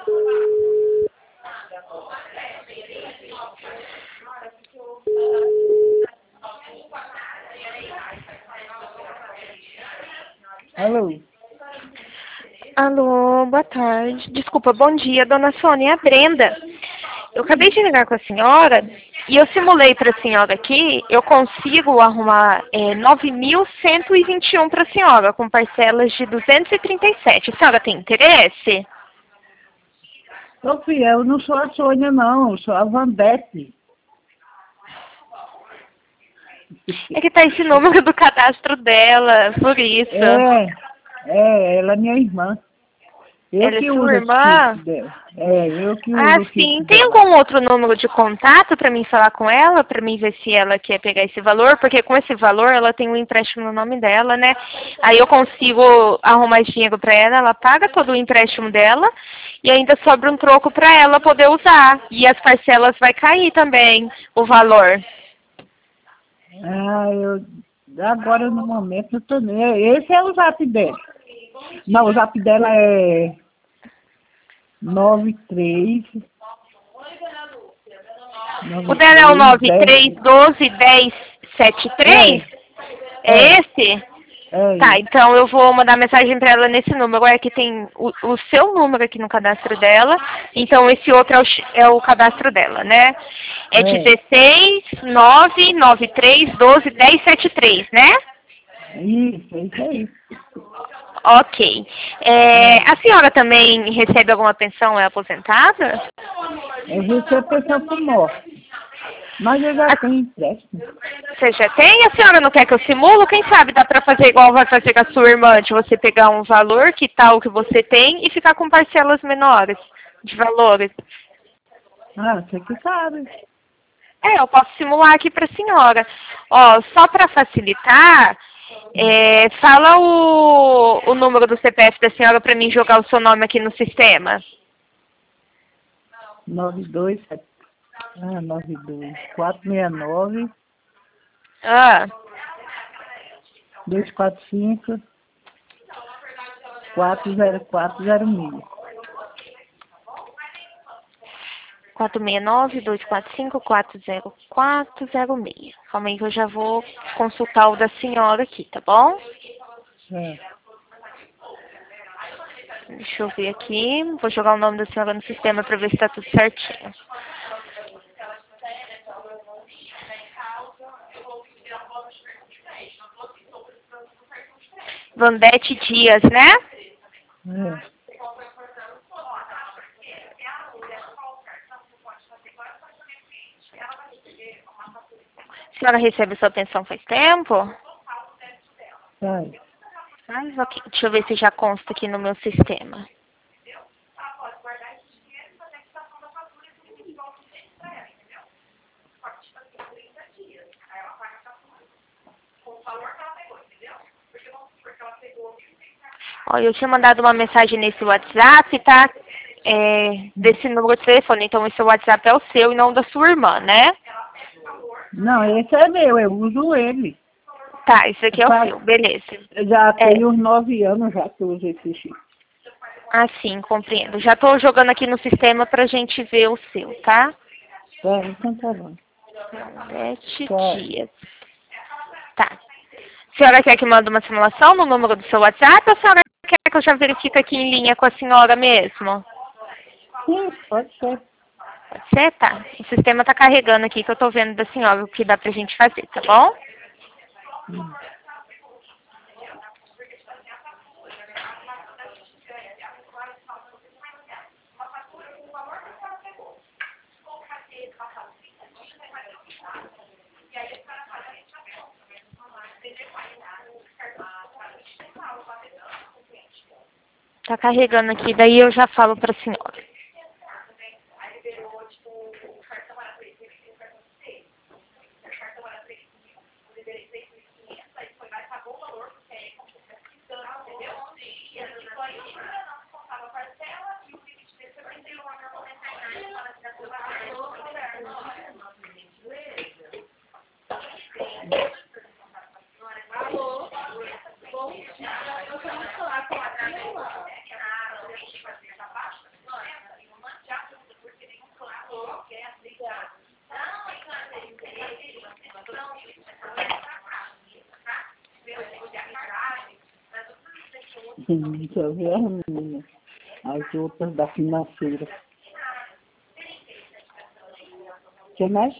Alô? Alô, boa tarde. Desculpa, bom dia, dona Sônia, é a Brenda. Eu acabei de ligar com a senhora e eu simulei para a senhora aqui, eu consigo arrumar 9.121 para a senhora, com parcelas de 237. A senhora tem interesse? Ô, filha, eu não sou a Sônia, não. Eu sou a Vandete. É que tá esse número do cadastro dela, por isso. Ela é minha irmã. Eu Ela é que sua uso o irmã? fixo dela. Eu que Ah, uso o sim. fixo Tem dela. algum outro número de contato para mim falar com ela, para mim ver se ela quer pegar esse valor? Porque com esse valor ela tem um empréstimo no nome dela, né? Aí eu consigo arrumar esse dinheiro para ela, ela paga todo o empréstimo dela e ainda sobra um troco para ela poder usar. E as parcelas vai cair também, o valor. Agora no momento eu tô nem. Esse é o zap dela. Não, o zap dela é 93. O dela é o 10. 93121073? É esse? É Tá, isso. então eu vou mandar mensagem para ela nesse número. Agora aqui tem o seu número aqui no cadastro dela. Então esse outro é o cadastro dela, né? É 16993121073, né? Isso, é isso aí. Ok. A senhora também recebe alguma pensão, é aposentada? Eu recebo pensão por morte. Mas eu já tenho empréstimo. Você já tem? A senhora não quer que eu simulo? Quem sabe dá pra fazer igual vai fazer com a sua irmã, de você pegar um valor que tal o que você tem e ficar com parcelas menores de valores. Você que sabe. Eu posso simular aqui pra senhora. Ó, só pra facilitar, fala o número do CPF da senhora pra mim jogar o seu nome aqui no sistema. 92 469 Ah, 245 40406. 469-245-40406. Calma aí que eu já vou consultar o da senhora aqui, tá bom? Deixa eu ver aqui. Vou jogar o nome da senhora no sistema para ver se tá tudo certinho. Vandete Dias, né? A senhora recebe sua pensão faz tempo? Ok. Deixa eu ver se já consta aqui no meu sistema. Olha, eu tinha mandado uma mensagem nesse WhatsApp, tá? Desse número de telefone. Então, esse WhatsApp é o seu e não da sua irmã, né? Não, esse é meu, eu uso ele. Tá, esse aqui é o seu, beleza. Eu já tenho uns 9 anos já que eu uso esse chip. Ah, sim, compreendo. Já tô jogando aqui no sistema pra gente ver o seu, tá? Então tá bom. 7 dias. Tá. A senhora quer que mande uma simulação no número do seu WhatsApp ou a senhora quer que eu já verifique aqui em linha com a senhora mesmo? Sim, pode ser. Pode ser? Tá. O sistema tá carregando aqui que eu tô vendo da senhora o que dá pra gente fazer, tá bom? Tá carregando aqui, daí eu já falo pra senhora. Deixa eu ver as minhas. As outras da financeira. Que mais?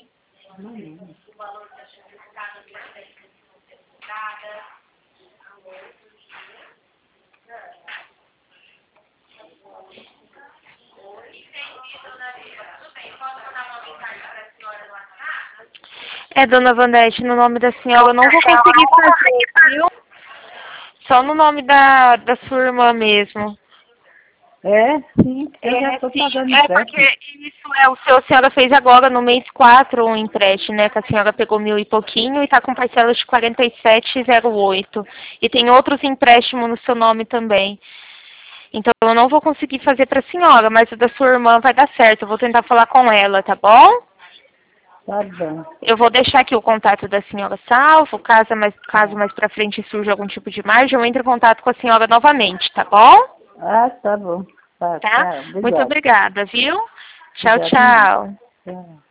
Dona Vandete, no nome da senhora eu não vou conseguir fazer, viu? Só no nome da sua irmã mesmo. É, sim, eu já estou pagando Sim, empréstimo. porque isso a senhora fez agora no mês 4 um empréstimo, né? Que a senhora pegou 1.000 e pouquinho e está com parcelas de 47,08. E tem outros empréstimos no seu nome também. Então eu não vou conseguir fazer para a senhora, mas o da sua irmã vai dar certo. Eu vou tentar falar com ela, tá bom? Tá bom. Eu vou deixar aqui o contato da senhora salvo, caso mais pra frente surja algum tipo de margem, eu entro em contato com a senhora novamente, tá bom? Ah, tá bom. Tá, Tá? Muito obrigada. obrigada, viu? Tchau, Obrigada. tchau. Tchau.